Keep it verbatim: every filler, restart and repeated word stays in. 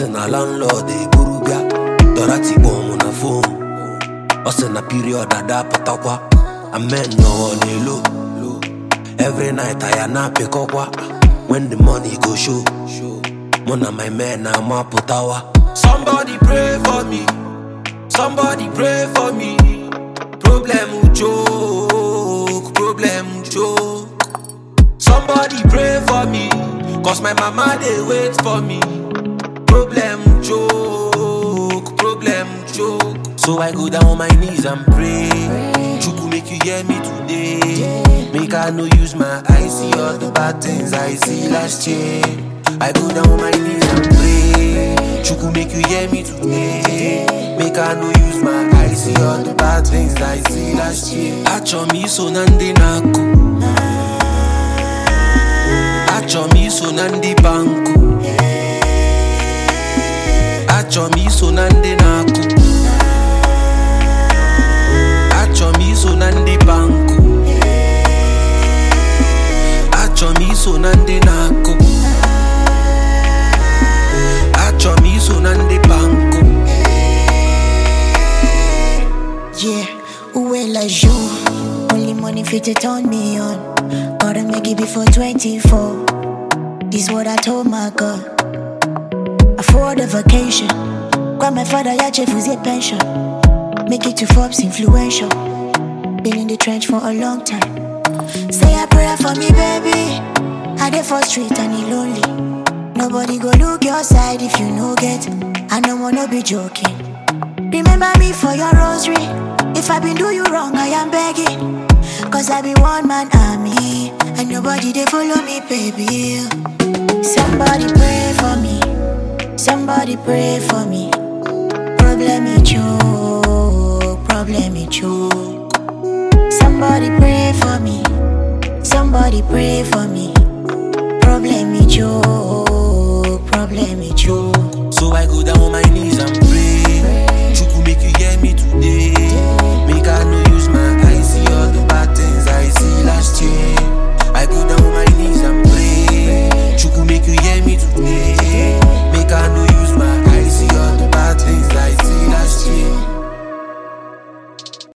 na landlord e burubia. Dorati bomb na phone. Ose na period ada patakwa. Amen no one low. Every night I na pick up. When the money go show. Mona my man na ma putawa. Somebody pray for me. Somebody pray for me. Problem choke, problem choke. Somebody pray for me, cause my mama they wait for me. Problem choke, problem choke. So I go down on my knees and pray. Chuku make you hear me today. Make I no use my eyes see all the bad things I see last year. I go down on my knees and pray. Chuku make you hear me today. Make I no use my eyes see all the bad things I see last year. Acho mi so nande nako. Acho mi so nande banko. Acho mi so nande nako. Acho mi so nande banko. Acho mi so nande nako. Acho mi so nande banko. Yeah, uwe la jour. Only money fit to turn me on. Gotta make it before twenty-four. This what I told my God. Afford a vacation. Grab my father, ya chef with a pension. Make it to Forbes influential. Been in the trench for a long time. Say a prayer for me, baby. I dey for street and he lonely. Nobody go look your side if you no get. I no wanna be joking. Remember me for your rosary. If I been do you wrong, I am begging. Cause I be one man army. And nobody they follow me, baby. Somebody pray for me. Somebody pray for me. Problem it choke. Problem it choke. Somebody pray for me. Somebody pray for me.